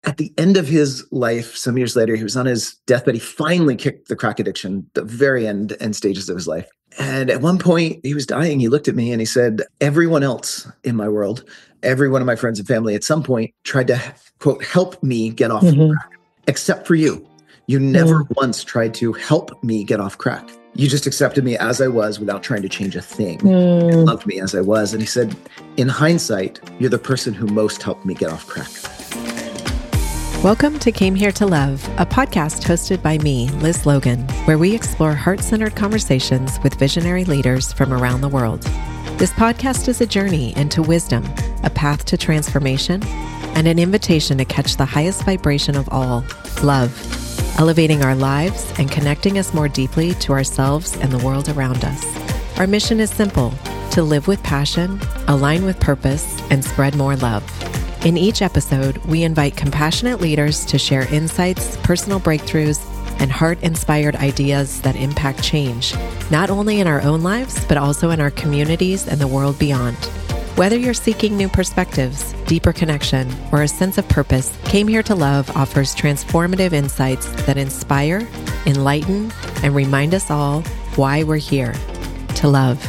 At the end of his life, some years later, he was on his deathbed. He finally kicked the crack addiction, the very end stages of his life. And at one point, he was dying. He looked at me and he said, everyone else in my world, every one of my friends and family at some point tried to, quote, help me get off crack, except for you. You never once tried to help me get off crack. You just accepted me as I was without trying to change a thing. You loved me as I was. And he said, in hindsight, you're the person who most helped me get off crack. Welcome to Came Here to Love, a podcast hosted by me, Liz Logan, where we explore heart-centered conversations with visionary leaders from around the world. This podcast is a journey into wisdom, a path to transformation, and an invitation to catch the highest vibration of all, love, elevating our lives and connecting us more deeply to ourselves and the world around us. Our mission is simple: to live with passion, align with purpose, and spread more love. In each episode, we invite compassionate leaders to share insights, personal breakthroughs, and heart-inspired ideas that impact change, not only in our own lives, but also in our communities and the world beyond. Whether you're seeking new perspectives, deeper connection, or a sense of purpose, Came Here to Love offers transformative insights that inspire, enlighten, and remind us all why we're here: to love.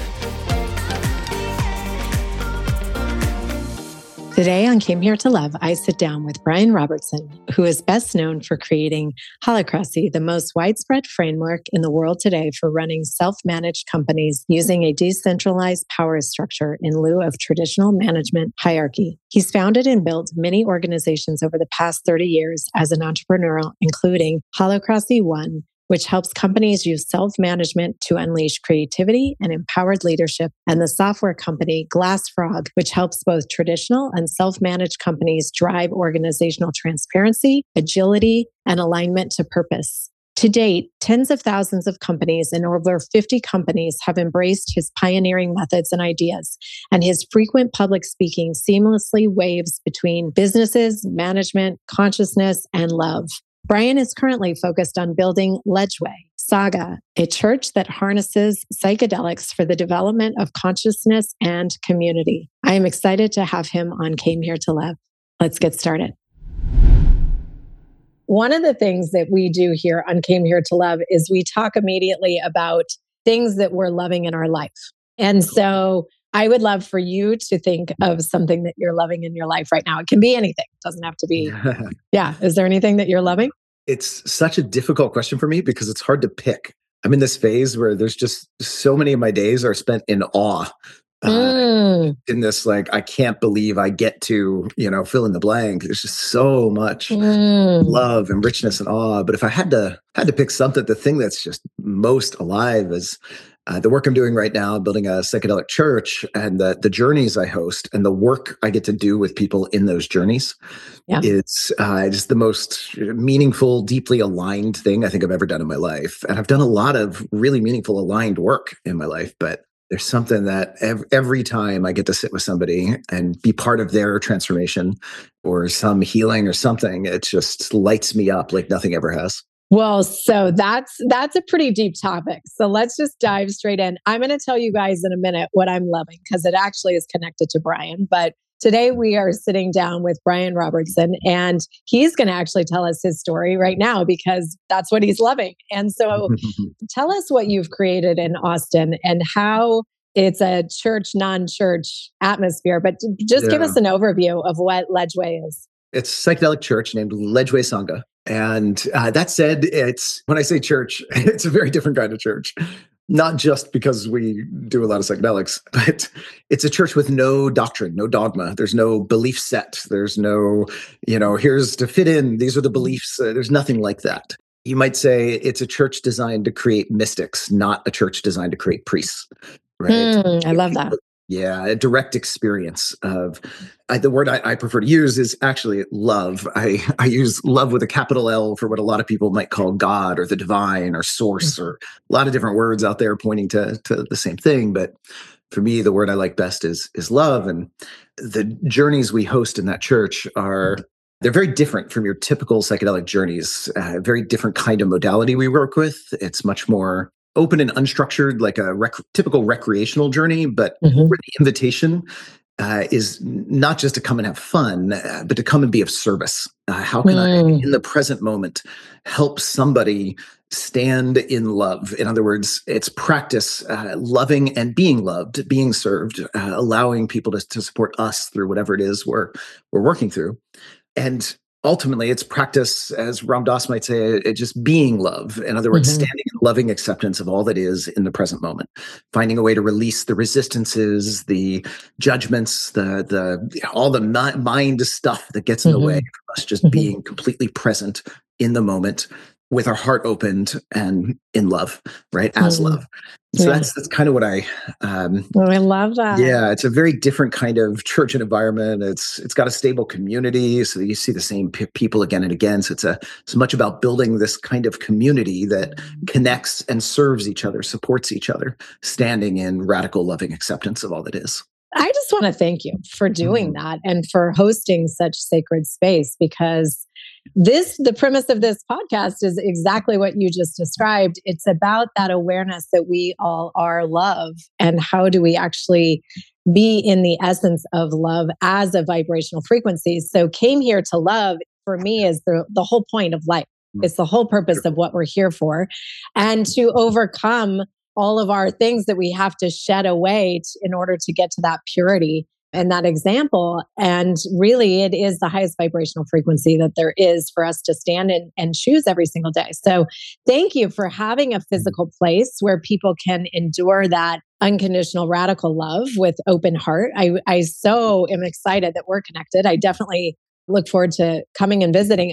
Today on Came Here to Love, I sit down with Brian Robertson, who is best known for creating Holacracy, the most widespread framework in the world today for running self-managed companies using a decentralized power structure in lieu of traditional management hierarchy. He's founded and built many organizations over the past 30 years as an entrepreneur, including Holacracy One, which helps companies use self-management to unleash creativity and empowered leadership, and the software company Glassfrog, which helps both traditional and self-managed companies drive organizational transparency, agility, and alignment to purpose. To date, tens of thousands of companies and over 50 companies have embraced his pioneering methods and ideas, and his frequent public speaking seamlessly waves between businesses, management, consciousness, and love. Brian is currently focused on building Ledgeway Saga, a church that harnesses psychedelics for the development of consciousness and community. I am excited to have him on Came Here to Love. Let's get started. One of the things that we do here on Came Here to Love is we talk immediately about things that we're loving in our life. And so I would love for you to think of something that you're loving in your life right now. It can be anything. It doesn't have to be. Yeah. Is there anything that you're loving? It's such a difficult question for me because it's hard to pick. I'm in this phase where there's just so many of my days are spent in awe. In this, like, I can't believe I get to, fill in the blank. There's just so much love and richness and awe. But if I had to pick something, the thing that's just most alive is the work I'm doing right now, building a psychedelic church, and the journeys I host and the work I get to do with people in those journeys. It's just the most meaningful, deeply aligned thing I think I've ever done in my life. And I've done a lot of really meaningful, aligned work in my life, but there's something that every time I get to sit with somebody and be part of their transformation or some healing or something, it just lights me up like nothing ever has. Well, so that's a pretty deep topic. So let's just dive straight in. I'm going to tell you guys in a minute what I'm loving because it actually is connected to Brian. But today we are sitting down with Brian Robertson, and he's going to actually tell us his story right now because that's what he's loving. And so tell us what you've created in Austin and how it's a church, non-church atmosphere. But just give us an overview of what Ledgeway is. It's a psychedelic church named Ledgeway Sangha. And that said, when I say church, it's a very different kind of church. Not just because we do a lot of psychedelics, but it's a church with no doctrine, no dogma. There's no belief set. There's no, here's to fit in. These are the beliefs. There's nothing like that. You might say it's a church designed to create mystics, not a church designed to create priests. Right? I love that. Yeah, a direct experience of the word I prefer to use is actually love. I use love with a capital L for what a lot of people might call God or the divine or source or a lot of different words out there pointing to the same thing. But for me, the word I like best is love. And the journeys we host in that church they're very different from your typical psychedelic journeys. Very different kind of modality we work with. It's much more open and unstructured, like a typical recreational journey, but where the invitation is not just to come and have fun, but to come and be of service. How can I, in the present moment, help somebody stand in love? In other words, it's practice loving and being loved, being served, allowing people to support us through whatever it is we're working through. And ultimately, it's practice, as Ram Dass might say, it just being love. In other words, standing in loving acceptance of all that is in the present moment, finding a way to release the resistances, the judgments, the all the mind stuff that gets in the way of us just being completely present in the moment with our heart opened and in love, right? As love. So that's kind of what I love that. Yeah, it's a very different kind of church and environment. It's got a stable community, so you see the same people again and again. So it's much about building this kind of community that connects and serves each other, supports each other, standing in radical loving acceptance of all that is. I just want to thank you for doing that and for hosting such sacred space, because the premise of this podcast is exactly what you just described. It's about that awareness that we all are love, and how do we actually be in the essence of love as a vibrational frequency. So came here to love, for me, is the whole point of life. It's the whole purpose of what we're here for, and to overcome all of our things that we have to shed away in order to get to that purity and that example. And really, it is the highest vibrational frequency that there is for us to stand in and choose every single day. So thank you for having a physical place where people can endure that unconditional radical love with open heart. I so am excited that we're connected. I definitely look forward to coming and visiting.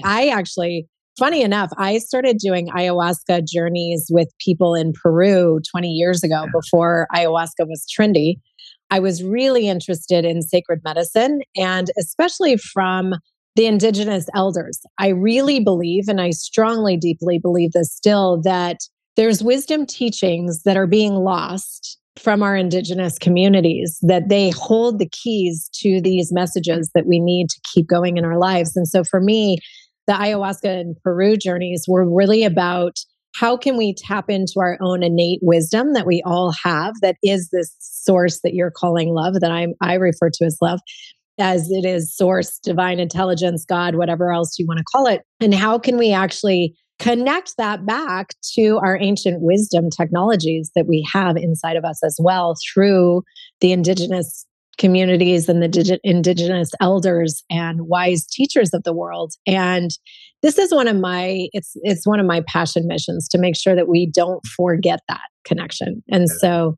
Funny enough, I started doing ayahuasca journeys with people in Peru 20 years ago, before ayahuasca was trendy. I was really interested in sacred medicine, and especially from the indigenous elders. I really believe, and I strongly, deeply believe this still, that there's wisdom teachings that are being lost from our indigenous communities, that they hold the keys to these messages that we need to keep going in our lives. And so for me, the ayahuasca and Peru journeys were really about how can we tap into our own innate wisdom that we all have, that is this source that you're calling love, that I refer to as love, as it is source, divine intelligence, God, whatever else you want to call it. And how can we actually connect that back to our ancient wisdom technologies that we have inside of us as well, through the indigenous communities and the indigenous elders and wise teachers of the world. And this is one of my passion missions, to make sure that we don't forget that connection. And so,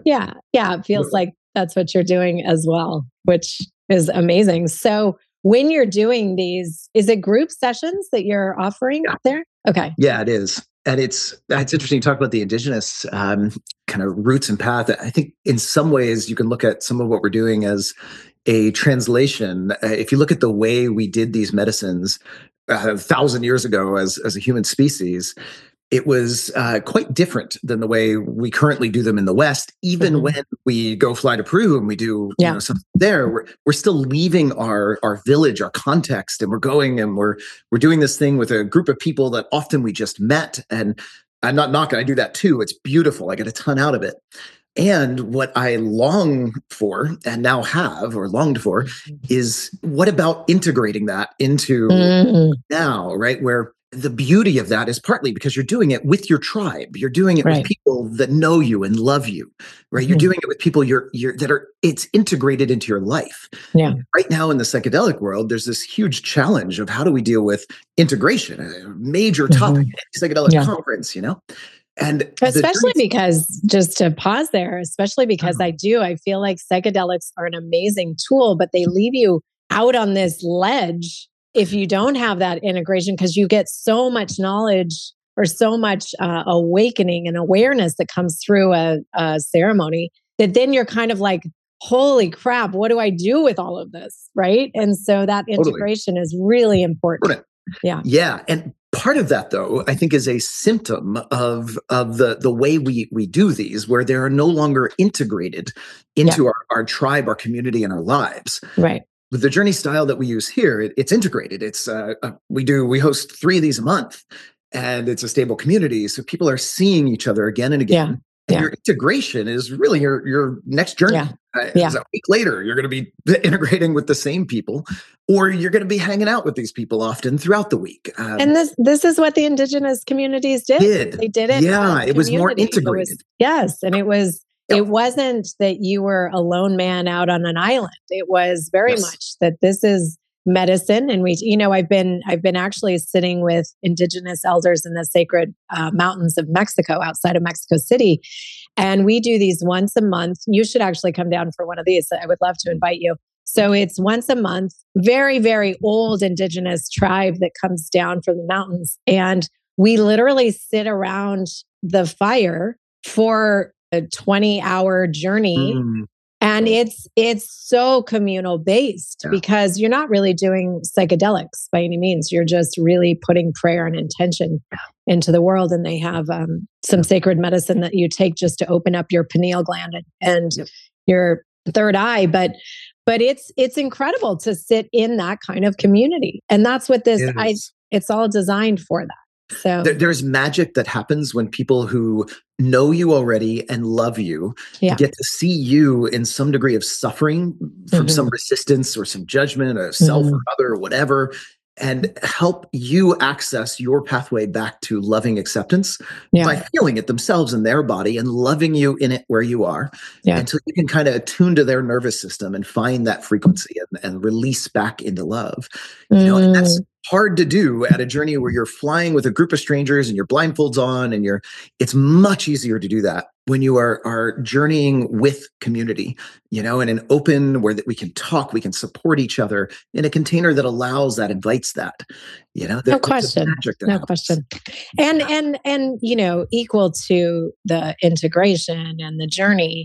it feels like that's what you're doing as well, which is amazing. So when you're doing these, is it group sessions that you're offering there? Okay. Yeah, it is. And it's interesting to talk about the indigenous kind of roots and path. I think in some ways you can look at some of what we're doing as a translation. If you look at the way we did these medicines 1,000 years ago as a human species, it was quite different than the way we currently do them in the West. Even when we go fly to Peru and we do something there, we're still leaving our village, our context, and we're going and we're doing this thing with a group of people that often we just met. And I'm not knocking, I do that too. It's beautiful. I get a ton out of it. And what I long for and now have, or longed for, is what about integrating that into now, right? Where the beauty of that is partly because you're doing it with your tribe. You're doing it with people that know you and love you, right? You're doing it with people it's integrated into your life. Yeah. Right now in the psychedelic world, there's this huge challenge of how do we deal with integration, a major topic at psychedelic conference, And especially because, just to pause there, especially because I feel like psychedelics are an amazing tool, but they leave you out on this ledge if you don't have that integration, because you get so much knowledge or so much awakening and awareness that comes through a ceremony, that then you're kind of like, holy crap, what do I do with all of this? Right. And so that integration is really important. Yeah. Yeah. And part of that, though, I think is a symptom of the way we do these, where they are no longer integrated into our tribe, our community, and our lives. Right. With the journey style that we use here, it's integrated. It's we host 3 of these a month, and it's a stable community. So people are seeing each other again and again. And your integration is really your next journey. Yeah. A week later, you're going to be integrating with the same people, or you're going to be hanging out with these people often throughout the week. And this is what the indigenous communities did. They did it. Yeah, it was more integrated. And it wasn't that you were a lone man out on an island. It was very much that this is medicine. And I've been actually sitting with indigenous elders in the sacred mountains of Mexico, outside of Mexico City. And we do these once a month. You should actually come down for one of these. I would love to invite you. So it's once a month, very, very old indigenous tribe that comes down from the mountains. And we literally sit around the fire for a 20-hour journey. And it's so communal based because you're not really doing psychedelics by any means. You're just really putting prayer and intention into the world. And they have some sacred medicine that you take just to open up your pineal gland and your third eye. But it's incredible to sit in that kind of community. And that's what it's all designed for that. So there's magic that happens when people who know you already and love you get to see you in some degree of suffering from some resistance or some judgment or self or other or whatever, and help you access your pathway back to loving acceptance by feeling it themselves in their body and loving you in it where you are until you can kind of attune to their nervous system and find that frequency and release back into love. And that's hard to do at a journey where you're flying with a group of strangers and your blindfolds on, and it's much easier to do that when you are journeying with community, in an open where that we can talk, we can support each other in a container that allows that, invites that, no question. And equal to the integration and the journey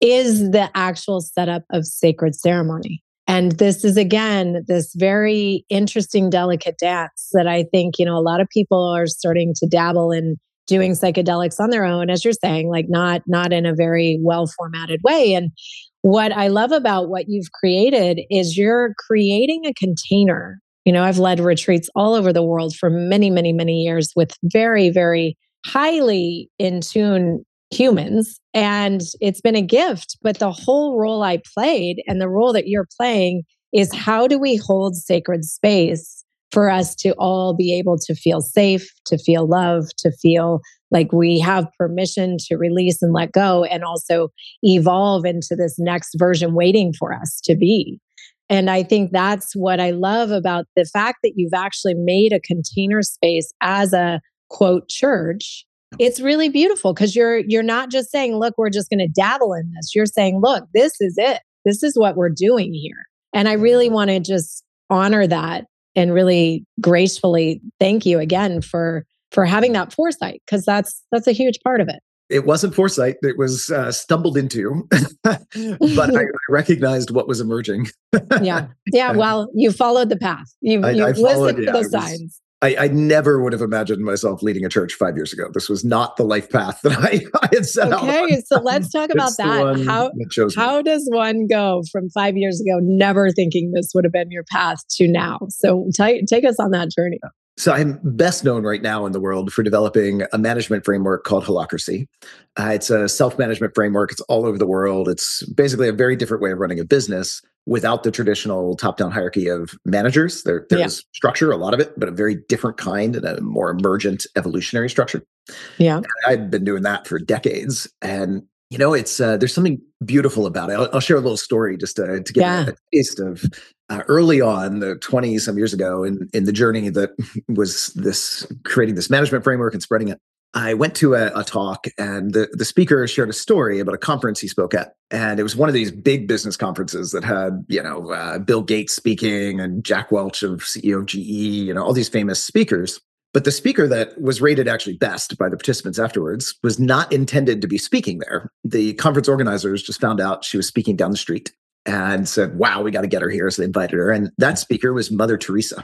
is the actual setup of sacred ceremony. And this is, again, this very interesting, delicate dance that I think, a lot of people are starting to dabble in doing psychedelics on their own, as you're saying, like not in a very well-formatted way. And what I love about what you've created is you're creating a container. I've led retreats all over the world for many, many, many years with very, very highly in tune humans. And it's been a gift, but the whole role I played and the role that you're playing is how do we hold sacred space for us to all be able to feel safe, to feel love, to feel like we have permission to release and let go and also evolve into this next version waiting for us to be. And I think that's what I love about the fact that you've actually made a container space as a quote church. It's really beautiful because you're not just saying, look, we're just going to dabble in this. You're saying, look, this is it. This is what we're doing here. And I really want to just honor that and really gracefully thank you again for having that foresight, because that's a huge part of it. It wasn't foresight. It was stumbled into, but I recognized what was emerging. Yeah. Well, you followed the path. You listened to the signs. I never would have imagined myself leading a church 5 years ago. This was not the life path that I had set out. Okay, so let's talk about that. How does one go from 5 years ago, never thinking this would have been your path, to now? So take us on that journey. So I'm best known right now in the world for developing a management framework called Holacracy. It's a self-management framework. It's all over the world. It's basically a very different way of running a business without the traditional top-down hierarchy of managers. There's structure, a lot of it, but a very different kind and a more emergent evolutionary structure. Yeah, and I've been doing that for decades. And it's there's something beautiful about it. I'll share a little story just to get a taste of early on, the 20 some years ago, in the journey that was creating this management framework and spreading it. I went to a talk, and the speaker shared a story about a conference he spoke at. And it was one of these big business conferences that had, Bill Gates speaking and Jack Welch CEO of GE, all these famous speakers. But the speaker that was rated actually best by the participants afterwards was not intended to be speaking there. The conference organizers just found out she was speaking down the street and said, wow, we got to get her here. So they invited her. And that speaker was Mother Teresa.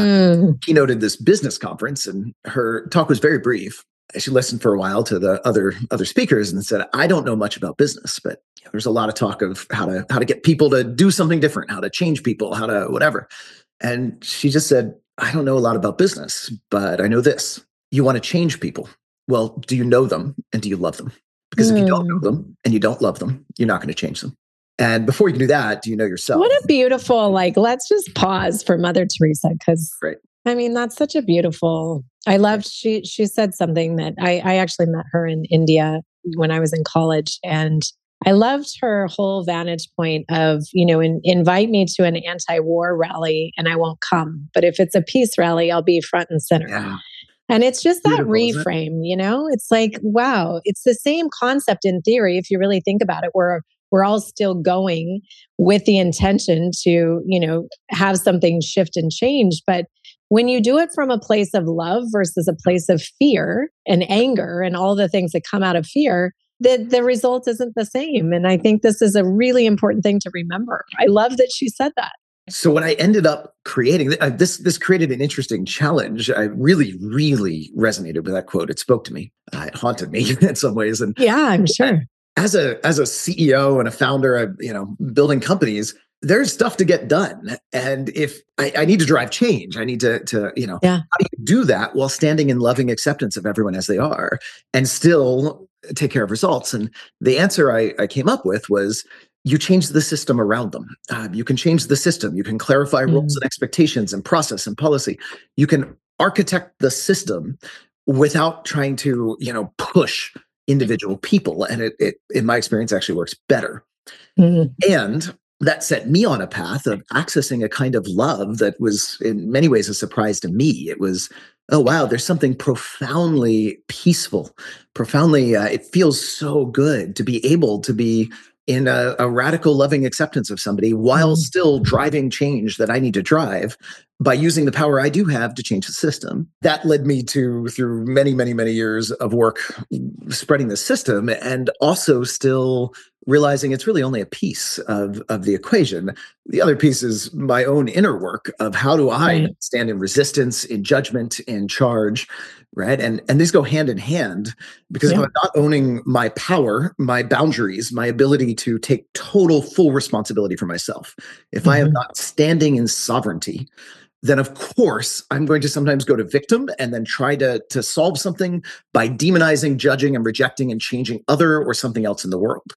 Keynoted this business conference, and her talk was very brief. She listened for a while to the other speakers and said, I don't know much about business, but there's a lot of talk of how to get people to do something different, how to change people, how to whatever. And she just said, I don't know a lot about business, but I know this. You want to change people. Well, do you know them and do you love them? Because if you don't know them and you don't love them, you're not going to change them. And before you can do that, do you know yourself? What a beautiful, let's just pause for Mother Teresa, because I mean, that's such a beautiful, I loved, she said something that I actually met her in India when I was in college. And I loved her whole vantage point of, invite me to an anti-war rally and I won't come. But if it's a peace rally, I'll be front and center. Yeah. And it's just that reframe, it's like, wow, it's the same concept in theory. If you really think about it, we're all still going with the intention to, have something shift and change. But when you do it from a place of love versus a place of fear and anger and all the things that come out of fear, the result isn't the same. And I think this is a really important thing to remember. I love that she said that. So when I ended up creating this created an interesting challenge. I really, really resonated with that quote. It spoke to me. It haunted me in some ways. And yeah, I'm sure. As a CEO and a founder of, building companies, there's stuff to get done. And if I need to drive change, I need to how do you do that while standing in loving acceptance of everyone as they are and still take care of results? And the answer I came up with was, you change the system around them. You can change the system. You can clarify roles and expectations and process and policy. You can architect the system without trying to, push individual people. And it in my experience, actually works better. And that set me on a path of accessing a kind of love that was in many ways a surprise to me. It was, oh, wow, there's something profoundly peaceful, it feels so good to be able to be in a radical loving acceptance of somebody while still driving change that I need to drive by using the power I do have to change the system. That led me through many, many, many years of work spreading the system and also still realizing it's really only a piece of the equation. The other piece is my own inner work of how do I stand in resistance, in judgment, in charge, right? And these go hand in hand because if I'm not owning my power, my boundaries, my ability to take total full responsibility for myself, if I am not standing in sovereignty, then of course I'm going to sometimes go to victim and then try to solve something by demonizing, judging, and rejecting and changing other or something else in the world.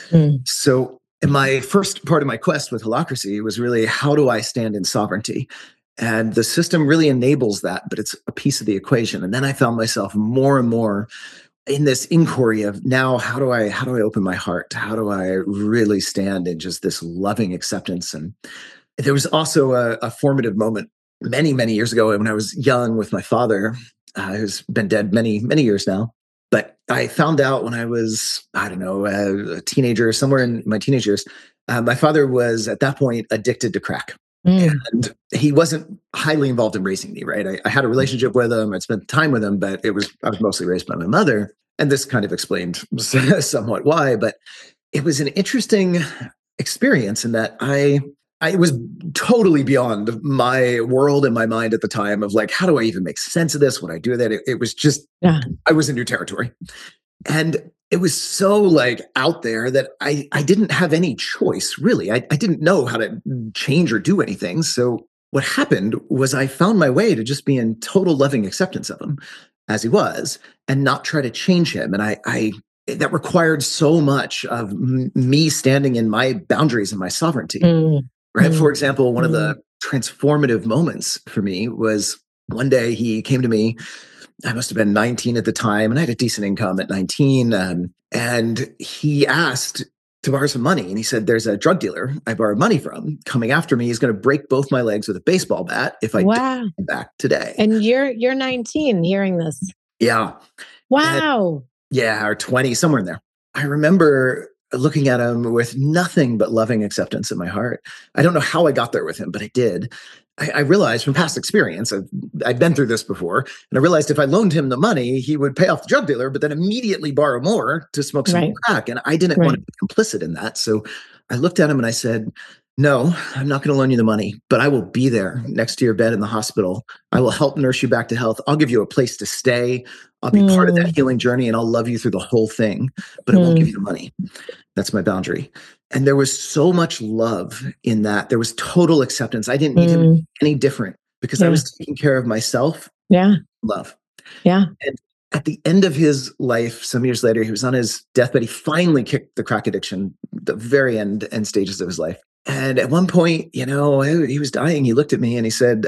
So in my first part of my quest with Holacracy was really, how do I stand in sovereignty? And the system really enables that, but it's a piece of the equation. And then I found myself more and more in this inquiry of now, how do I open my heart? How do I really stand in just this loving acceptance? And there was also a formative moment many, many years ago when I was young with my father, who's been dead many, many years now. But I found out when I was, a teenager, somewhere in my teenage years, my father was at that point addicted to crack. And he wasn't highly involved in raising me, right? I had a relationship with him. I'd spent time with him, but I was mostly raised by my mother. And this kind of explained somewhat why, but it was an interesting experience in that I was totally beyond my world and my mind at the time of how do I even make sense of this? What I do with it? It was just, I was in new territory. And it was so out there that I didn't have any choice, really. I didn't know how to change or do anything. So what happened was I found my way to just be in total loving acceptance of him as he was and not try to change him. And that required so much of me standing in my boundaries and my sovereignty. Right. For example, one of the transformative moments for me was one day he came to me. I must have been 19 at the time, and I had a decent income at 19. And he asked to borrow some money. And he said, there's a drug dealer I borrowed money from coming after me. He's going to break both my legs with a baseball bat if I don't come back today. And you're 19 hearing this. Yeah. Wow. Or 20, somewhere in there. I remember looking at him with nothing but loving acceptance in my heart. I don't know how I got there with him, but I did. I realized from past experience, I'd been through this before, and I realized if I loaned him the money, he would pay off the drug dealer, but then immediately borrow more to smoke some crack. And I didn't want to be complicit in that. So I looked at him and I said, no, I'm not going to loan you the money, but I will be there next to your bed in the hospital. I will help nurse you back to health. I'll give you a place to stay. I'll be part of that healing journey, and I'll love you through the whole thing, but I won't give you the money. That's my boundary. And there was so much love in that. There was total acceptance. I didn't need him any different because I was taking care of myself. Yeah. Love. Yeah. at the end of his life, some years later, he was on his deathbed. He finally kicked the crack addiction, the very end stages of his life. And at one point, he was dying. He looked at me and he said,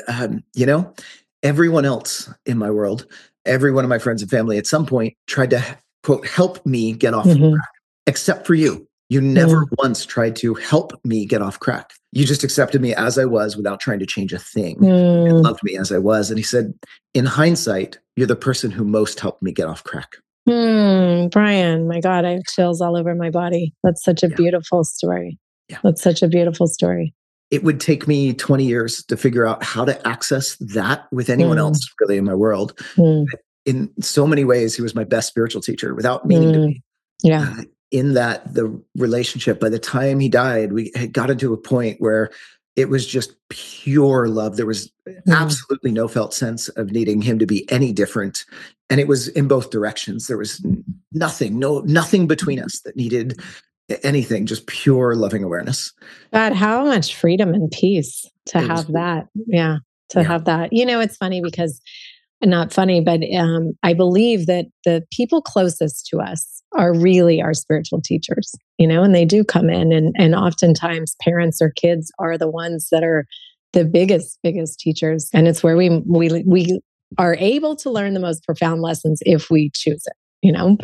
everyone else in my world, every one of my friends and family at some point tried to, quote, help me get off crack, except for you. You never once tried to help me get off crack. You just accepted me as I was without trying to change a thing and loved me as I was. And he said, in hindsight, you're the person who most helped me get off crack. Brian, my God, I have chills all over my body. That's such a beautiful story. Yeah. That's such a beautiful story. It would take me 20 years to figure out how to access that with anyone else really in my world. In so many ways, he was my best spiritual teacher without meaning to be. Yeah. In that the relationship, by the time he died, we had gotten to a point where it was just pure love. There was absolutely no felt sense of needing him to be any different. And it was in both directions. There was nothing between us that needed anything, just pure loving awareness. God, how much freedom and peace to have that. Yeah. Have that. It's funny because, not funny, but I believe that the people closest to us are really our spiritual teachers, and they do come in and oftentimes parents or kids are the ones that are the biggest teachers. And it's where we are able to learn the most profound lessons if we choose it,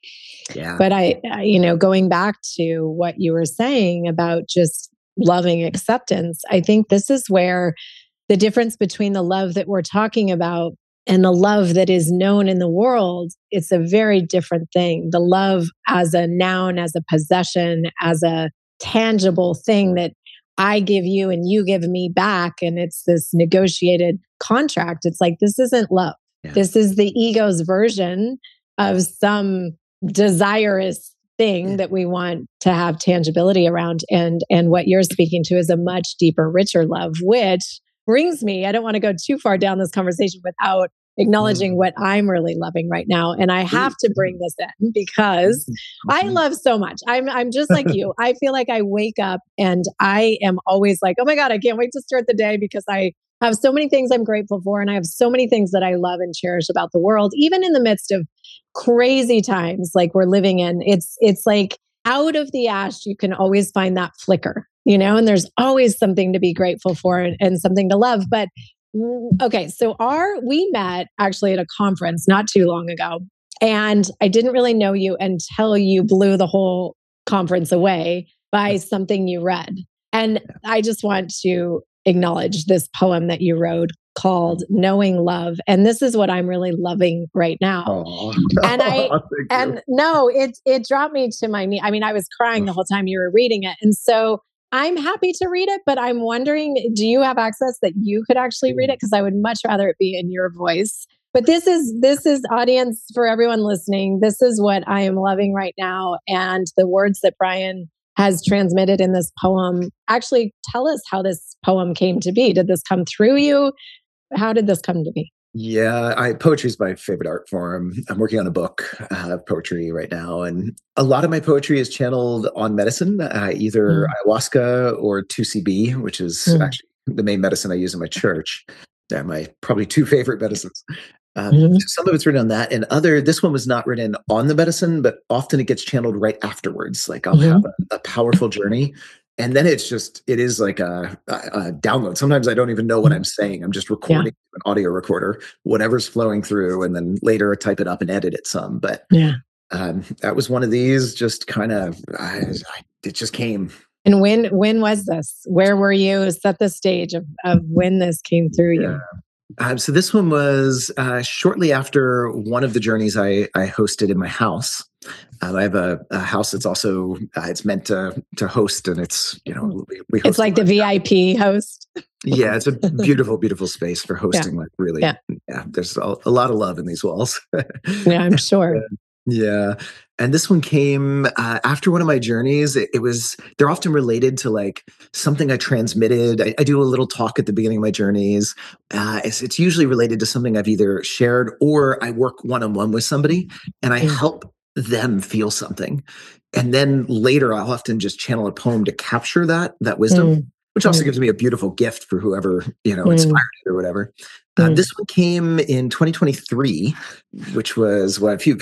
but I going back to what you were saying about just loving acceptance, I think this is where the difference between the love that we're talking about and the love that is known in the world, it's a very different thing. The love as a noun, as a possession, as a tangible thing that I give you and you give me back. And it's this negotiated contract. It's like, this isn't love. Yeah. This is the ego's version of some desirous thing that we want to have tangibility around. And what you're speaking to is a much deeper, richer love, which brings me, I don't want to go too far down this conversation without acknowledging what I'm really loving right now. And I have to bring this in because I love so much. I'm just like you. I feel like I wake up and I am always like, oh my God, I can't wait to start the day because I have so many things I'm grateful for. And I have so many things that I love and cherish about the world, even in the midst of crazy times like we're living in. It's like out of the ash, you can always find that flicker, and there's always something to be grateful for and something to love. But okay, so we met actually at a conference not too long ago, and I didn't really know you until you blew the whole conference away by something you read. And I just want to acknowledge this poem that you wrote called Knowing Love. And this is what I'm really loving right now. It dropped me to my knee. I mean, I was crying the whole time you were reading it. And so I'm happy to read it, but I'm wondering, do you have access that you could actually read it? Because I would much rather it be in your voice. But this is audience for everyone listening. This is what I am loving right now. And the words that Brian has transmitted in this poem, actually tell us how this poem came to be. Did this come through you? How did this come to be? Yeah, poetry is my favorite art form. I'm working on a book of poetry right now. And a lot of my poetry is channeled on medicine, either ayahuasca or 2CB, which is actually the main medicine I use in my church. They're my probably two favorite medicines. Some of it's written on that, and this one was not written on the medicine, but often it gets channeled right afterwards. Like I'll have a powerful journey, and then it is like a download. Sometimes I don't even know what I'm saying. I'm just recording an audio recorder, whatever's flowing through, and then later I type it up and edit it some. But that was one of these. Just kind of, it just came. And when was this? Where were you? Set the stage of when this came through you. So this one was shortly after one of the journeys I hosted in my house. I have a house that's also it's meant to host, and it's we host. It's like the VIP host. Yeah, it's a beautiful, beautiful space for hosting. Like really, there's a lot of love in these walls. Yeah, I'm sure. Yeah. And this one came after one of my journeys. They're often related to like something I transmitted. I do a little talk at the beginning of my journeys. It's usually related to something I've either shared or I work one-on-one with somebody and I help them feel something. And then later I'll often just channel a poem to capture that wisdom. which also gives me a beautiful gift for whoever, inspired it or whatever. This one came in 2023, which was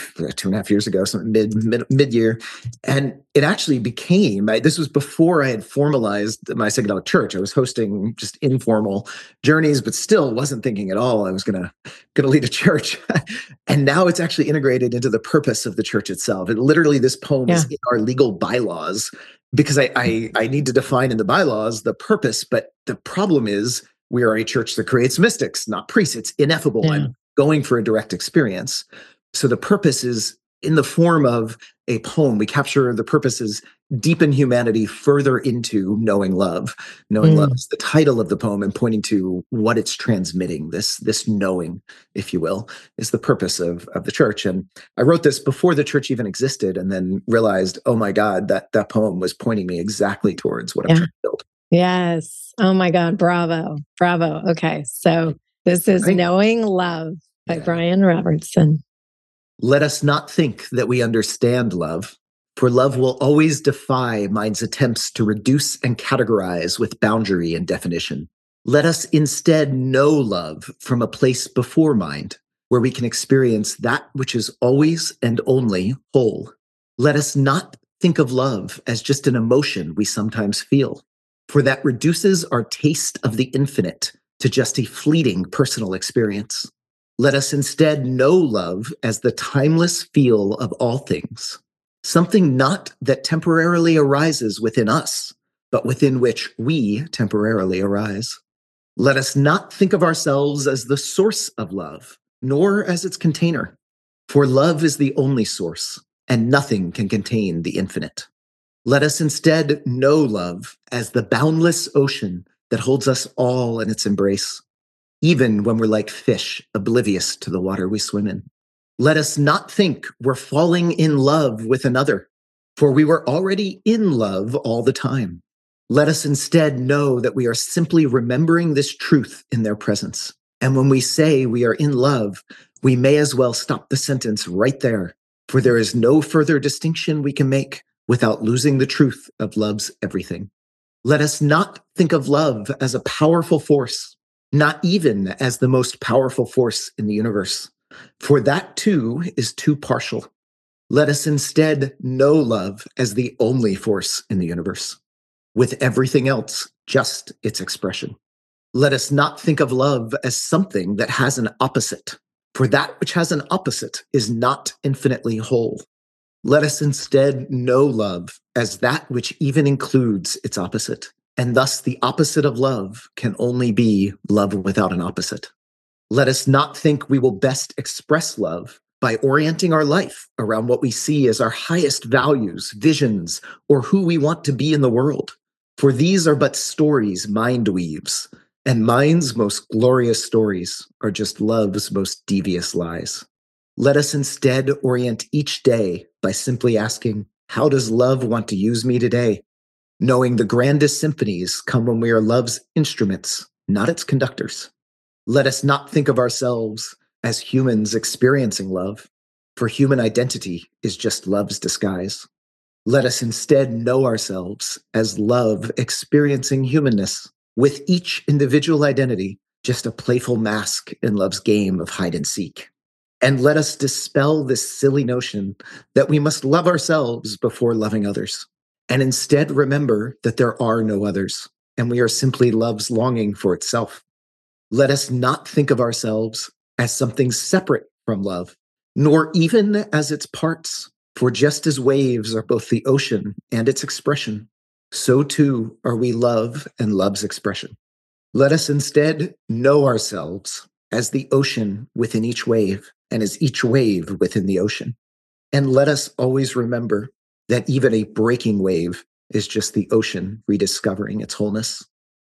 2.5 years ago, so mid-year. And it actually became, this was before I had formalized my psychedelic church. I was hosting just informal journeys, but still wasn't thinking at all I was gonna lead a church. And now it's actually integrated into the purpose of the church itself. And literally this poem is in our legal bylaws, because I need to define in the bylaws the purpose. But the problem is, we are a church that creates mystics, not priests. It's ineffable. Yeah. I'm going for a direct experience. So the purpose is in the form of a poem. We capture the purposes, deepen humanity further into knowing love. Knowing love is the title of the poem, and pointing to what it's transmitting. This knowing, if you will, is the purpose of the church. And I wrote this before the church even existed, and then realized, oh my God, that poem was pointing me exactly towards what I'm trying to build. Yes. Oh my God. Bravo. Bravo. Okay. So this is Knowing Love by Brian Robertson. Let us not think that we understand love, for love will always defy mind's attempts to reduce and categorize with boundary and definition. Let us instead know love from a place before mind, where we can experience that which is always and only whole. Let us not think of love as just an emotion we sometimes feel, for that reduces our taste of the infinite to just a fleeting personal experience. Let us instead know love as the timeless feel of all things, something not that temporarily arises within us, but within which we temporarily arise. Let us not think of ourselves as the source of love, nor as its container, for love is the only source, and nothing can contain the infinite. Let us instead know love as the boundless ocean that holds us all in its embrace, even when we're like fish, oblivious to the water we swim in. Let us not think we're falling in love with another, for we were already in love all the time. Let us instead know that we are simply remembering this truth in their presence. And when we say we are in love, we may as well stop the sentence right there, for there is no further distinction we can make without losing the truth of love's everything. Let us not think of love as a powerful force, not even as the most powerful force in the universe, for that too is too partial. Let us instead know love as the only force in the universe, with everything else just its expression. Let us not think of love as something that has an opposite, for that which has an opposite is not infinitely whole. Let us instead know love as that which even includes its opposite, and thus the opposite of love can only be love without an opposite. Let us not think we will best express love by orienting our life around what we see as our highest values, visions, or who we want to be in the world. For these are but stories mind weaves, and mind's most glorious stories are just love's most devious lies. Let us instead orient each day by simply asking, how does love want to use me today? Knowing the grandest symphonies come when we are love's instruments, not its conductors. Let us not think of ourselves as humans experiencing love, for human identity is just love's disguise. Let us instead know ourselves as love experiencing humanness, with each individual identity just a playful mask in love's game of hide and seek. And let us dispel this silly notion that we must love ourselves before loving others, and instead remember that there are no others, and we are simply love's longing for itself. Let us not think of ourselves as something separate from love, nor even as its parts, for just as waves are both the ocean and its expression, so too are we love and love's expression. Let us instead know ourselves as the ocean within each wave, and as each wave within the ocean. And let us always remember that even a breaking wave is just the ocean rediscovering its wholeness.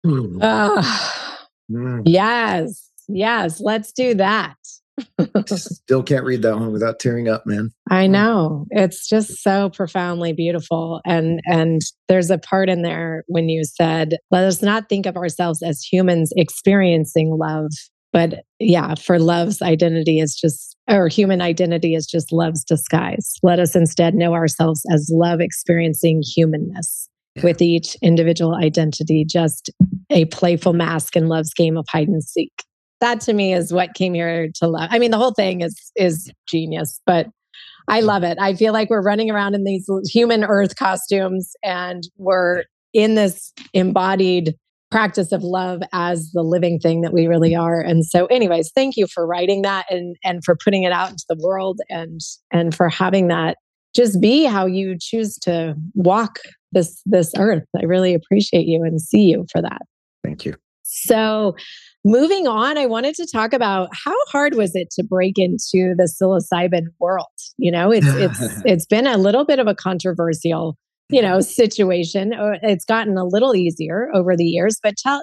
Yes. Yes. Let's do that. Still can't read that one without tearing up, man. I know. It's just so profoundly beautiful. And there's a part in there when you said, let us not think of ourselves as humans experiencing love. But yeah, for love's identity is just, or human identity is just love's disguise. Let us instead know ourselves as love experiencing humanness. with each individual identity just a playful mask in love's game of hide and seek. That to me is what came here to love. I mean, the whole thing is genius, but I love it. I feel like we're running around in these human earth costumes and we're in this embodied practice of love as the living thing that we really are. And so anyways, thank you for writing that and for putting it out into the world and for having that just be how you choose to walk this earth. I really appreciate you and see you for that. Thank you. So moving on, I wanted to talk about how hard was it to break into the psilocybin world? It's been a little bit of a controversial, situation. It's gotten a little easier over the years, but tell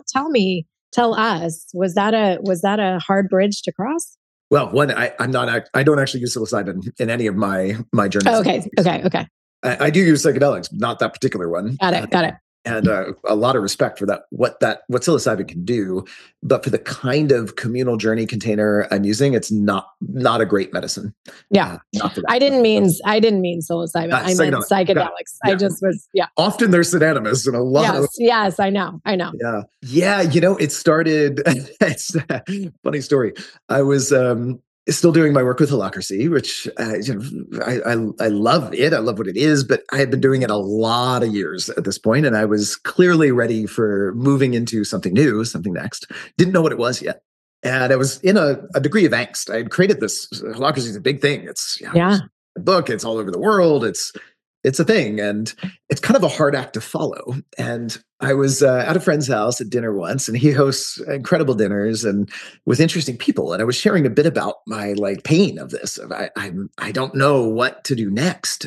us, was that a hard bridge to cross? Well, I don't actually use psilocybin in any of my journeys. Oh, okay. I do use psychedelics, but not that particular one. Got it. And a lot of respect for that, what psilocybin can do, but for the kind of communal journey container I'm using, it's not a great medicine. Yeah, not for that. I didn't mean psilocybin. I meant psychedelics. Yeah. I just was Often they're synonymous and a lot. Yes, I know. Yeah. It started. It's a funny story. I was still doing my work with Holacracy, which I love it. I love what it is, but I had been doing it a lot of years at this point, and I was clearly ready for moving into something new, something next. Didn't know what it was yet, and I was in a degree of angst. I had created this. Holacracy is a big thing. It's a book. It's all over the world. It's a thing, and it's kind of a hard act to follow. And I was at a friend's house at dinner once, and he hosts incredible dinners and with interesting people. And I was sharing a bit about my pain of this. I don't know what to do next.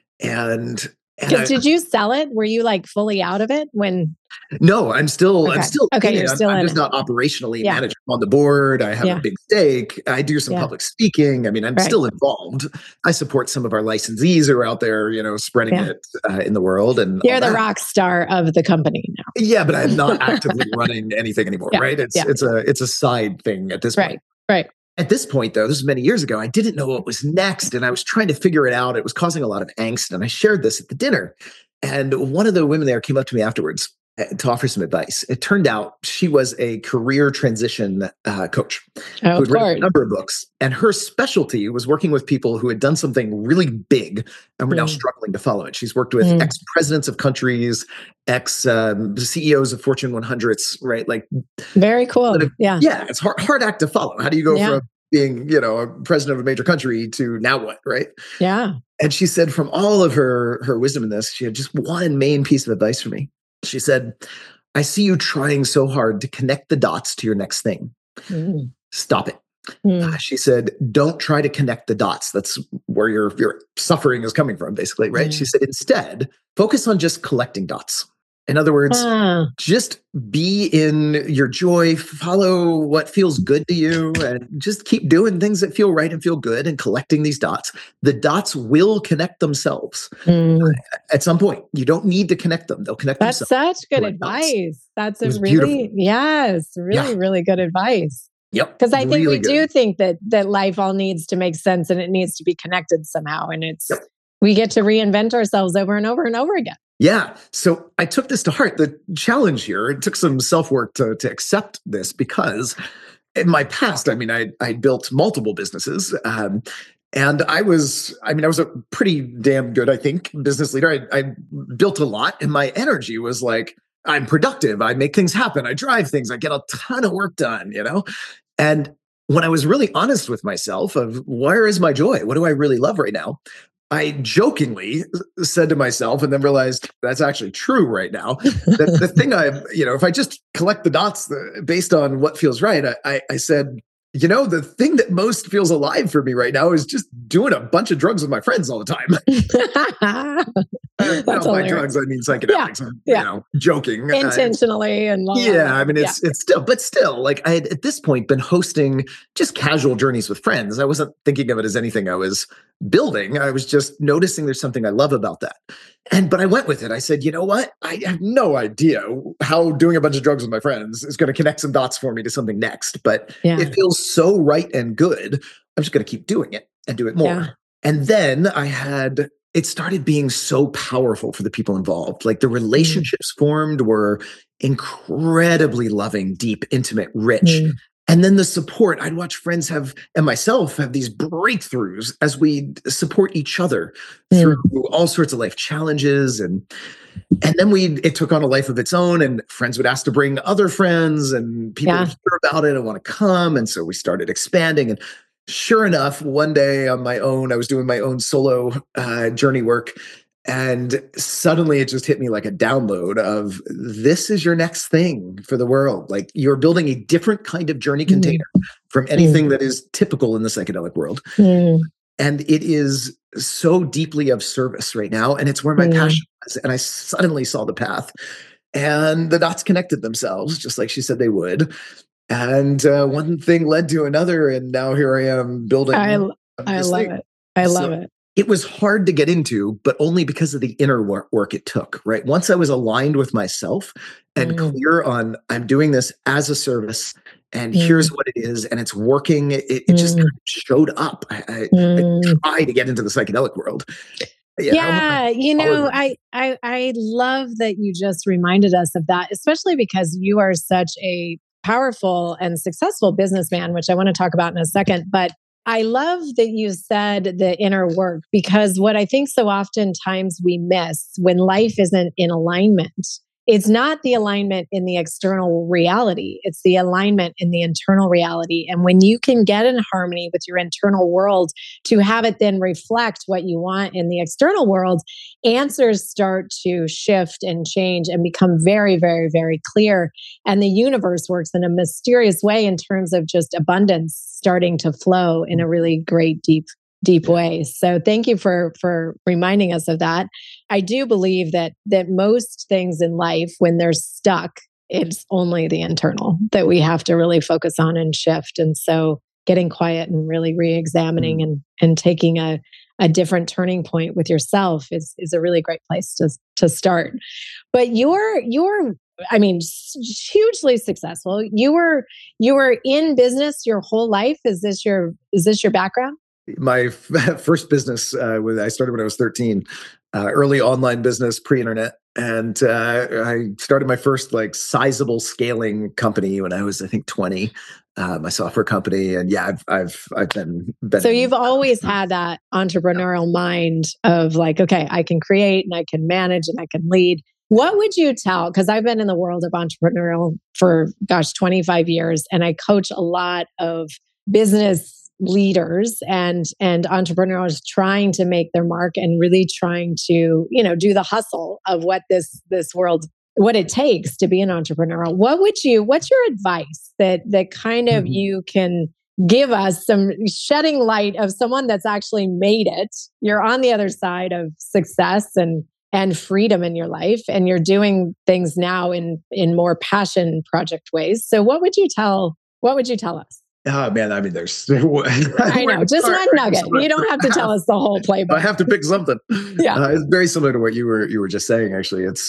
And did you sell it? Were you fully out of it when? No, I'm still okay. in You're it. still I'm just not operationally managed on the board. I have a big stake. I do some public speaking. I mean, I'm still involved. I support some of our licensees who are out there, spreading it in the world. And you're the rock star of the company now. Yeah, but I'm not actively running anything anymore, right? It's a side thing at this point. Right. At this point, though, this was many years ago, I didn't know what was next, and I was trying to figure it out. It was causing a lot of angst, and I shared this at the dinner. And one of the women there came up to me afterwards to offer some advice. It turned out she was a career transition coach who had written a number of books. And her specialty was working with people who had done something really big and were now struggling to follow it. She's worked with ex-presidents of countries, ex-CEOs of Fortune 100s, right? Very cool. Yeah, it's hard act to follow. How do you go from being, a president of a major country to now what, right? Yeah. And she said from all of her wisdom in this, she had just one main piece of advice for me. She said, I see you trying so hard to connect the dots to your next thing. Stop it. She said, don't try to connect the dots. That's where your suffering is coming from, basically, right? She said, instead, focus on just collecting dots. In other words, just be in your joy, follow what feels good to you, and just keep doing things that feel right and feel good and collecting these dots. The dots will connect themselves at some point. You don't need to connect them. They'll connect themselves. That's such good advice. That's a really, really good advice. Yep. Because I think we do think that life all needs to make sense and it needs to be connected somehow. And we get to reinvent ourselves over and over and over again. Yeah. So I took this to heart. The challenge here, it took some self-work to accept this, because in my past, I built multiple businesses. And I was a pretty damn good, I think, business leader. I built a lot, and my energy was I'm productive. I make things happen. I drive things. I get a ton of work done, And when I was really honest with myself of where is my joy? What do I really love right now? I jokingly said to myself, and then realized that's actually true right now. The thing if I just collect the dots based on what feels right, I said, the thing that most feels alive for me right now is just doing a bunch of drugs with my friends all the time. By drugs, I mean psychedelics. I'm joking. Intentionally and it's still I had at this point been hosting just casual journeys with friends. I wasn't thinking of it as anything I was building. I was just noticing there's something I love about that. But I went with it. I said, you know what? I have no idea how doing a bunch of drugs with my friends is going to connect some dots for me to something next. But it feels so right and good. I'm just going to keep doing it and do it more. Yeah. And then I had it started being so powerful for the people involved. Like the relationships formed were incredibly loving, deep, intimate, rich. And then the support, I'd watch friends have, and myself have these breakthroughs as we support each other through all sorts of life challenges. And then it took on a life of its own, and friends would ask to bring other friends, and people would hear about it and want to come. And so we started expanding. And sure enough, one day on my own, I was doing my own solo journey work. And suddenly it just hit me like a download of, this is your next thing for the world. Like, you're building a different kind of journey container from anything that is typical in the psychedelic world. And it is so deeply of service right now. And it's where my passion is. And I suddenly saw the path, and the dots connected themselves, just like she said they would. And one thing led to another. And now here I am building. I love it. I love it. It was hard to get into, but only because of the inner work it took, right? Once I was aligned with myself and clear on, I'm doing this as a service, and here's what it is, and it's working, it just kind of showed up. I tried to get into the psychedelic world. I love that you just reminded us of that, especially because you are such a powerful and successful businessman, which I want to talk about in a second. But I love that you said the inner work, because what I think so oftentimes we miss when life isn't in alignment, it's not the alignment in the external reality. It's the alignment in the internal reality. And when you can get in harmony with your internal world to have it then reflect what you want in the external world, answers start to shift and change and become very, very, very clear. And the universe works in a mysterious way in terms of just abundance starting to flow in a really great, deep way. So thank you for reminding us of that. I do believe that most things in life, when they're stuck, it's only the internal that we have to really focus on and shift. And so getting quiet and really re-examining and taking a different turning point with yourself is a really great place to start. But you're hugely successful. You were in business your whole life. Is this your background? My first business, I started when I was 13, early online business, pre-internet. And I started my first sizable scaling company when I was, I think, 20, my software company. And I've been. So you've always had that entrepreneurial mind of okay, I can create and I can manage and I can lead. What would you tell? Because I've been in the world of entrepreneurial for 25 years, and I coach a lot of business leaders and entrepreneurs trying to make their mark and really trying to, do the hustle of what this world, what it takes to be an entrepreneur. What's your advice that kind of you can give us, some shedding light of someone that's actually made it? You're on the other side of success and freedom in your life, and you're doing things now in more passion project ways. So what would you tell us? Oh man, I mean, there's. I know, just one nugget. You don't have to tell us the whole playbook. I have to pick something. Yeah, it's very similar to what you were just saying. Actually, it's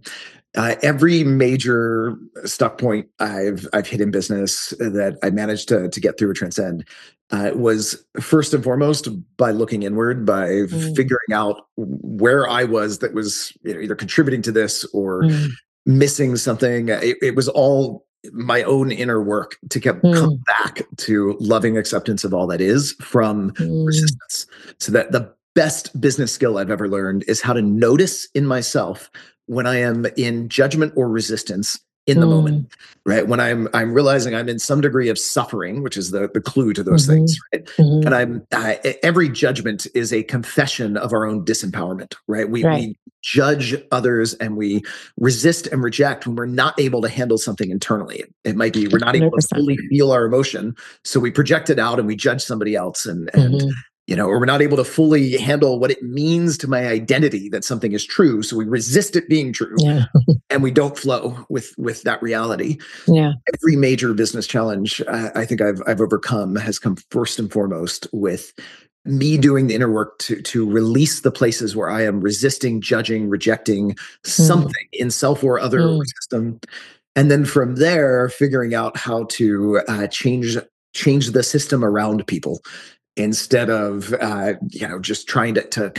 every major stuck point I've hit in business that I managed to get through or transcend was first and foremost by looking inward, by figuring out where I was that was either contributing to this or missing something. It was all my own inner work to come back to loving acceptance of all that is from resistance. So that the best business skill I've ever learned is how to notice in myself when I am in judgment or resistance in the moment, right? When I'm realizing I'm in some degree of suffering, which is the clue to those things, right? And every judgment is a confession of our own disempowerment, right? We judge others and we resist and reject when we're not able to handle something internally. It might be we're not able to fully feel our emotion, so we project it out and we judge somebody else, and or we're not able to fully handle what it means to my identity that something is true. So we resist it being true and we don't flow with that reality. Yeah. Every major business challenge I think I've overcome has come first and foremost with me doing the inner work to release the places where I am resisting, judging, rejecting something in self or other system. And then from there, figuring out how to change the system around people, instead of just trying to kind of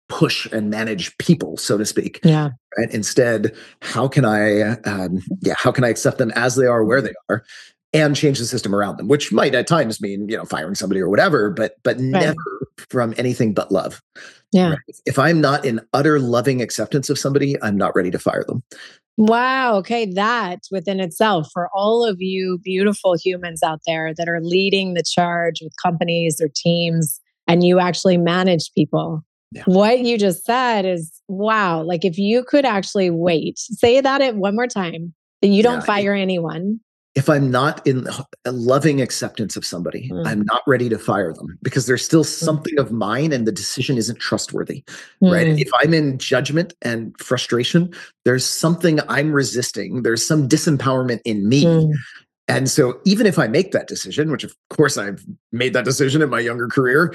push and manage people, so to speak. Yeah. Right? Instead, how can I accept them as they are, where they are, and change the system around them, which might at times mean, firing somebody or whatever, but never from anything but love. Yeah. Right? If I'm not in utter loving acceptance of somebody, I'm not ready to fire them. Wow. Okay. That within itself, for all of you beautiful humans out there that are leading the charge with companies or teams, and you actually manage people, what you just said is wow. Like if you could actually say that one more time, that you don't fire anyone. If I'm not in a loving acceptance of somebody, I'm not ready to fire them because there's still something of mine and the decision isn't trustworthy, right? If I'm in judgment and frustration, there's something I'm resisting. There's some disempowerment in me. And so even if I make that decision, which of course I've made that decision in my younger career,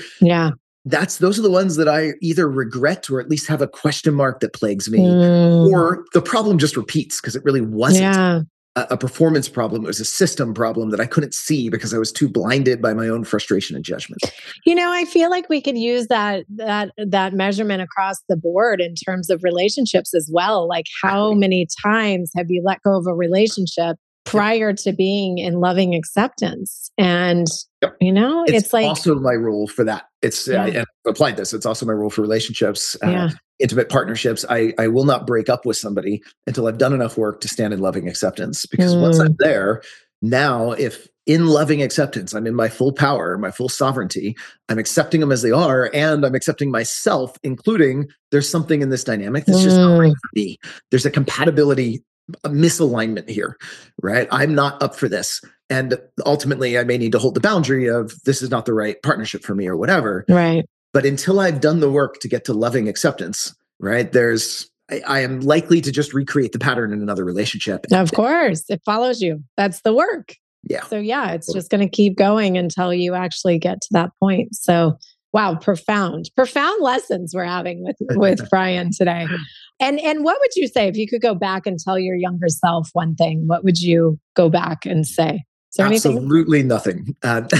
those are the ones that I either regret or at least have a question mark that plagues me, or the problem just repeats because it really wasn't a performance problem. It was a system problem that I couldn't see because I was too blinded by my own frustration and judgment. I feel like we could use that measurement across the board in terms of relationships as well. Like how many times have you let go of a relationship prior to being in loving acceptance? And, it's like also my rule for that. And I've applied this. It's also my rule for relationships, intimate partnerships. I will not break up with somebody until I've done enough work to stand in loving acceptance. Because once I'm there, now if in loving acceptance, I'm in my full power, my full sovereignty, I'm accepting them as they are, and I'm accepting myself, including there's something in this dynamic that's just not right for me. There's a compatibility, a misalignment here, right? I'm not up for this. And ultimately, I may need to hold the boundary of this is not the right partnership for me or whatever. Right. But until I've done the work to get to loving acceptance, right, I am likely to just recreate the pattern in another relationship. Of course, it follows you. That's the work. Yeah. So it's just going to keep going until you actually get to that point. So wow, profound lessons we're having with Brian today. And what would you say if you could go back and tell your younger self one thing? What would you go back and say? Is there Absolutely anything? Nothing.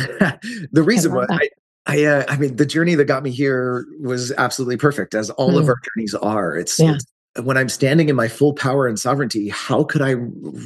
The reason why I mean, the journey that got me here was absolutely perfect, as all of our journeys are. It's when I'm standing in my full power and sovereignty, how could I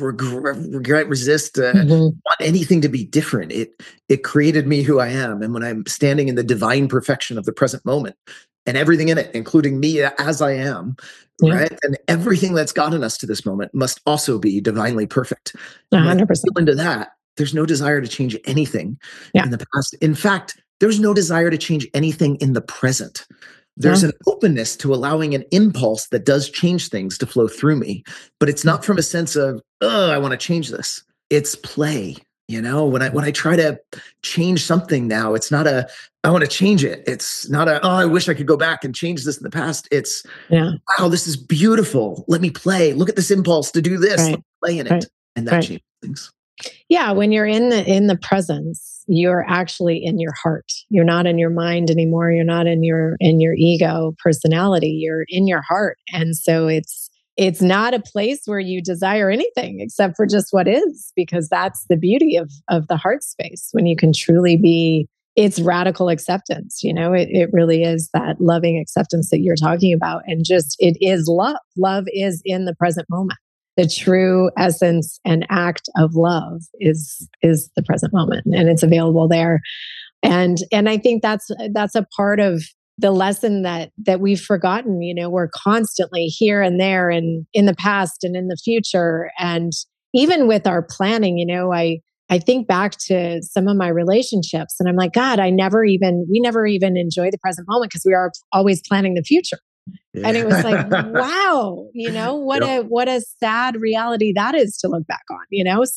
resist, want anything to be different? It created me who I am. And when I'm standing in the divine perfection of the present moment and everything in it, including me as I am, right? And everything that's gotten us to this moment must also be divinely perfect. 100%. Into that, there's no desire to change anything in the past. In fact, there's no desire to change anything in the present. There's an openness to allowing an impulse that does change things to flow through me, but it's not from a sense of, oh, I want to change this. It's play. When I try to change something now, it's not I want to change it. It's not oh, I wish I could go back and change this in the past. It's, wow, this is beautiful. Let me play. Look at this impulse to do this. Let me play in it. And that changes things. Yeah, when you're in the presence, you're actually in your heart. You're not in your mind anymore. You're not in your ego personality. You're in your heart. And so it's not a place where you desire anything except for just what is, because that's the beauty of the heart space when you can truly be. It's radical acceptance. It really is that loving acceptance that you're talking about. And just, it is love. Love is in the present moment. The true essence and act of love is the present moment, and it's available there. And I think that's a part of the lesson that we've forgotten. We're constantly here and there, and in the past and in the future, and even with our planning. I think back to some of my relationships, and I'm like, God, we never even enjoy the present moment because we are always planning the future. Yeah. And it was like, wow, what a sad reality that is to look back on,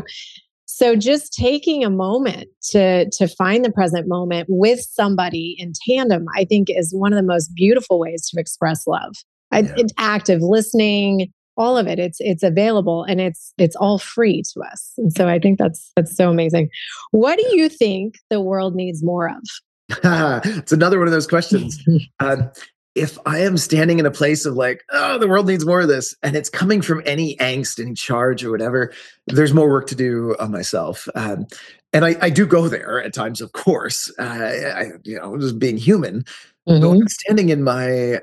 so just taking a moment to find the present moment with somebody in tandem, I think is one of the most beautiful ways to express love. It's active listening, all of it. It's available, and it's all free to us. And so I think that's so amazing. What do you think the world needs more of? It's another one of those questions. If I am standing in a place of like, oh, the world needs more of this, and it's coming from any angst, any charge or whatever, there's more work to do on myself. And I do go there at times, of course, just being human. But when Mm-hmm. I'm standing in my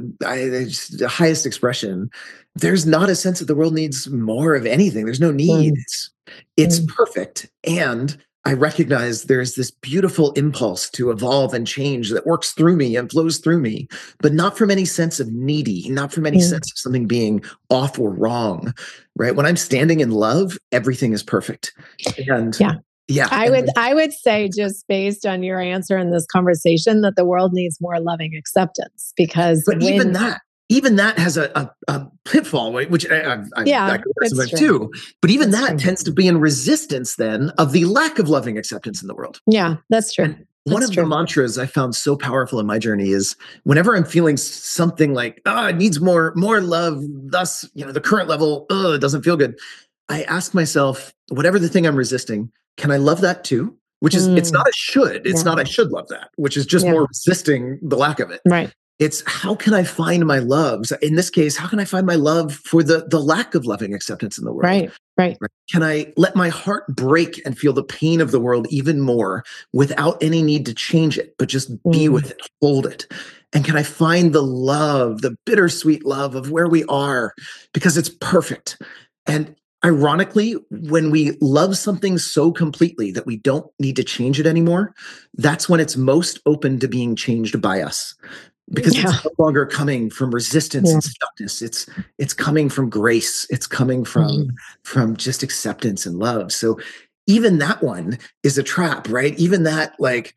highest expression, there's not a sense that the world needs more of anything. There's no need. It's perfect. And I recognize there's this beautiful impulse to evolve and change that works through me and flows through me, but not from any sense of needy, not from any sense of something being off or wrong, right? When I'm standing in love, everything is perfect. And yeah, I would say, just based on your answer in this conversation, that the world needs more loving acceptance, because but even that has a pitfall, which I go there sometimes too. But even that tends to be in resistance then of the lack of loving acceptance in the world. Yeah, that's true. And one of the mantras I found so powerful in my journey is whenever I'm feeling something like, it needs more love, thus, the current level, it doesn't feel good. I ask myself, whatever the thing I'm resisting, can I love that too? Which is, it's not a should. It's not I should love that, which is just more resisting the lack of it. Right. It's how can I find my loves? In this case, how can I find my love for the lack of loving acceptance in the world? Right. Can I let my heart break and feel the pain of the world even more without any need to change it, but just be with it, hold it? And can I find the love, the bittersweet love of where we are, because it's perfect? And ironically, when we love something so completely that we don't need to change it anymore, that's when it's most open to being changed by us. Because it's no longer coming from resistance and stuckness. It's coming from grace. It's coming from just acceptance and love. So even that one is a trap, right? Even that, like,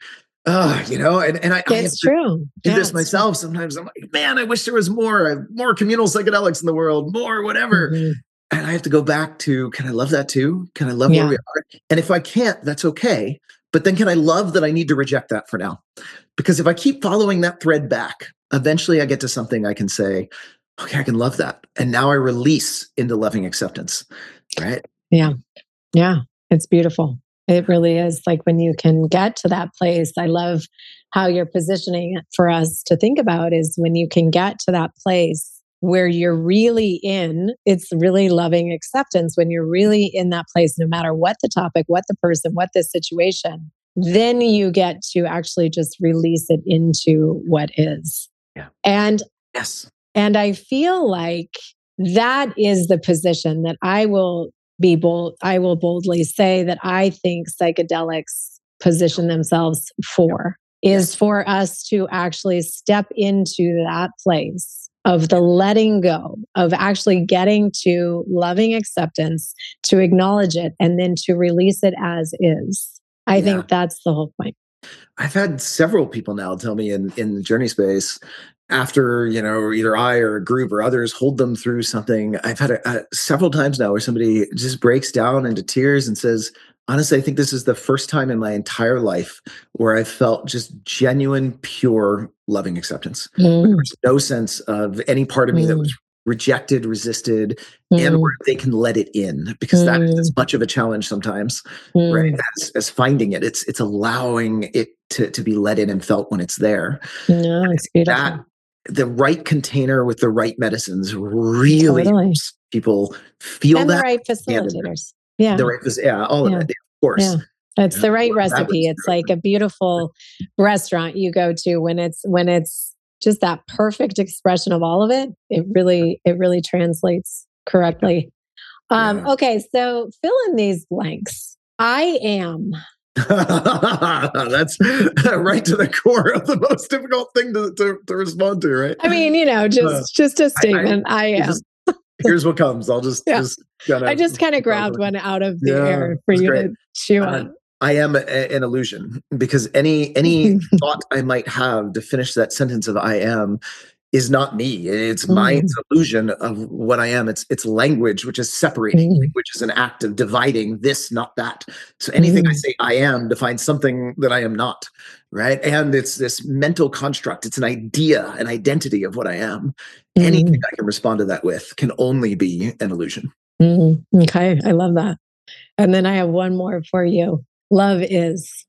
and I it's true. Do this myself. Sometimes I'm like, man, I wish there was more communal psychedelics in the world, more whatever. And I have to go back to, can I love that too? Can I love where we are? And if I can't, that's okay. But then can I love that I need to reject that for now? Because if I keep following that thread back, eventually I get to something I can say, okay, I can love that. And now I release into loving acceptance, right? Yeah. Yeah. It's beautiful. It really is. Like when you can get to that place, I love how you're positioning it for us to think about, is when you can get to that place where you're really it's really loving acceptance. When you're really in that place, no matter what the topic, what the person, what the situation, then you get to actually just release it into what is. Yeah. And I feel like that is the position that I will boldly say that I think psychedelics position themselves for, is for us to actually step into that place of the letting go, of actually getting to loving acceptance, to acknowledge it, and then to release it as is. I think that's the whole point. I've had several people now tell me in the journey space, after, either I or a group or others hold them through something. I've had several times now where somebody just breaks down into tears and says, honestly, I think this is the first time in my entire life where I felt just genuine, pure, loving acceptance. There's no sense of any part of me that was rejected, resisted, and where they can let it in, because that is as much of a challenge sometimes, right? As finding it. It's allowing it to be let in and felt when it's there. No, it's beautiful. The right container with the right medicines really helps people feel and that. The right facilitators. Yeah. The right, all of it, of course. Yeah. It's the right recipe. It's like a beautiful restaurant you go to when it's just that perfect expression of all of it. It really translates correctly. Okay, so fill in these blanks. I am. That's right to the core of the most difficult thing to respond to, right? I mean, just a statement. I am. Here's what comes. I'll just I just kind of grabbed one out of the air for you to chew on. I am an illusion, because any thought I might have to finish that sentence of I am is not me. It's mind's illusion of what I am. It's language, which is separating, which is an act of dividing this, not that. So anything I say I am defines something that I am not, right? And it's this mental construct. It's an idea, an identity of what I am. Anything I can respond to that with can only be an illusion. Okay, I love that. And then I have one more for you. Love is.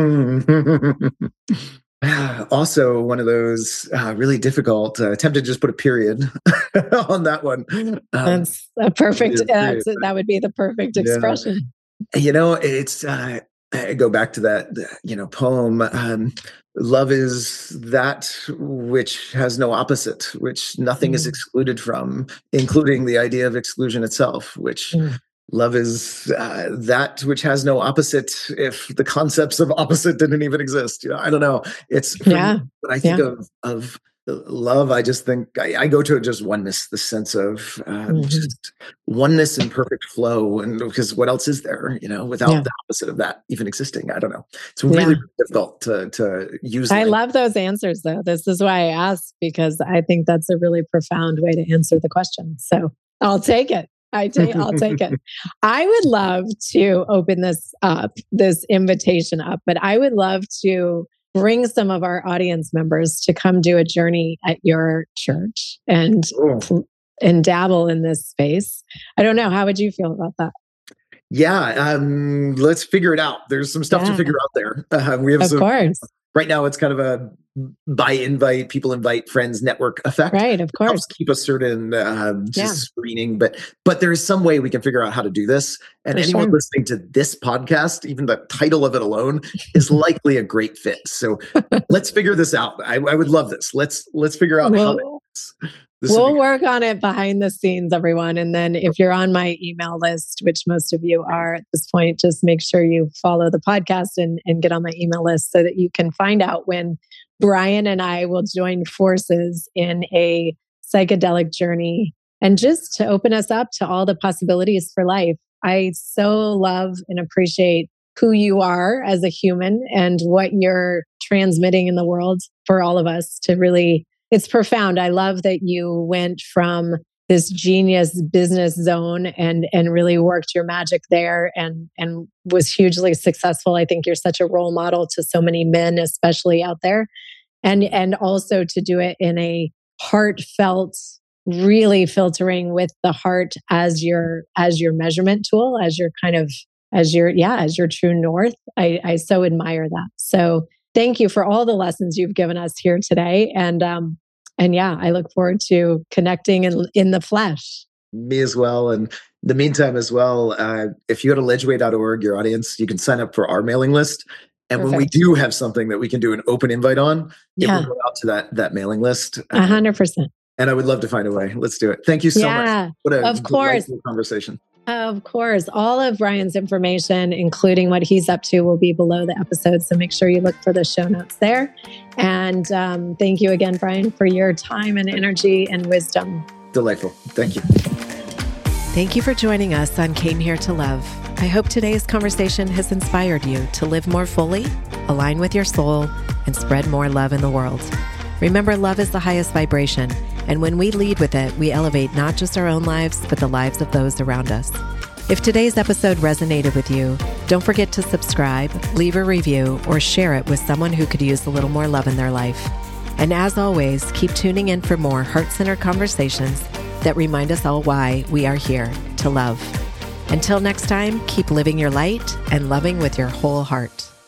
Also, one of those really difficult. Tempted to just put a period on that one. That's a perfect. That would be the perfect expression. It's I go back to that, poem. Love is that which has no opposite, which nothing is excluded from, including the idea of exclusion itself, which love is that which has no opposite if the concepts of opposite didn't even exist. I don't know. It's when I think of love, I just think I go to just oneness, the sense of just oneness and perfect flow. And because what else is there, without the opposite of that even existing? I don't know. It's really difficult to use. I love those answers, though. This is why I asked, because I think that's a really profound way to answer the question. So I'll take it. I'll take it. I would love to open this invitation up, but I would love to bring some of our audience members to come do a journey at your church and dabble in this space. I don't know. How would you feel about that? Yeah, let's figure it out. There's some stuff to figure out there. We have right now it's kind of a by invite, people invite friends network effect. Right, of course. Helps keep a certain screening, but there is some way we can figure out how to do this. And anyone listening to this podcast, even the title of it alone, is likely a great fit. So let's figure this out. I would love this. Let's figure out how to do this. We'll work on it behind the scenes, everyone. And then if you're on my email list, which most of you are at this point, just make sure you follow the podcast and get on my email list so that you can find out when Brian and I will join forces in a psychedelic journey, and just to open us up to all the possibilities for life. I so love and appreciate who you are as a human and what you're transmitting in the world for all of us to really. It's profound. I love that you went from this genius business zone and really worked your magic there and was hugely successful. I think you're such a role model to so many men, especially out there. And also to do it in a heartfelt, really filtering with the heart as your measurement tool, as your true north. I so admire that. So thank you for all the lessons you've given us here today. And I look forward to connecting in the flesh. Me as well. And in the meantime as well, if you go to ledgeway.org, your audience, you can sign up for our mailing list. And when we do have something that we can do an open invite on, it will go out to that mailing list. 100%. And I would love to find a way. Let's do it. Thank you so much. What a delightful conversation. Of course. All of Ryan's information, including what he's up to, will be below the episode. So make sure you look for the show notes there. And thank you again, Brian, for your time and energy and wisdom. Delightful. Thank you. Thank you for joining us on Came Here to Love. I hope today's conversation has inspired you to live more fully, align with your soul, and spread more love in the world. Remember, love is the highest vibration. And when we lead with it, we elevate not just our own lives, but the lives of those around us. If today's episode resonated with you, don't forget to subscribe, leave a review, or share it with someone who could use a little more love in their life. And as always, keep tuning in for more heart-centered conversations that remind us all why we are here to love. Until next time, keep living your light and loving with your whole heart.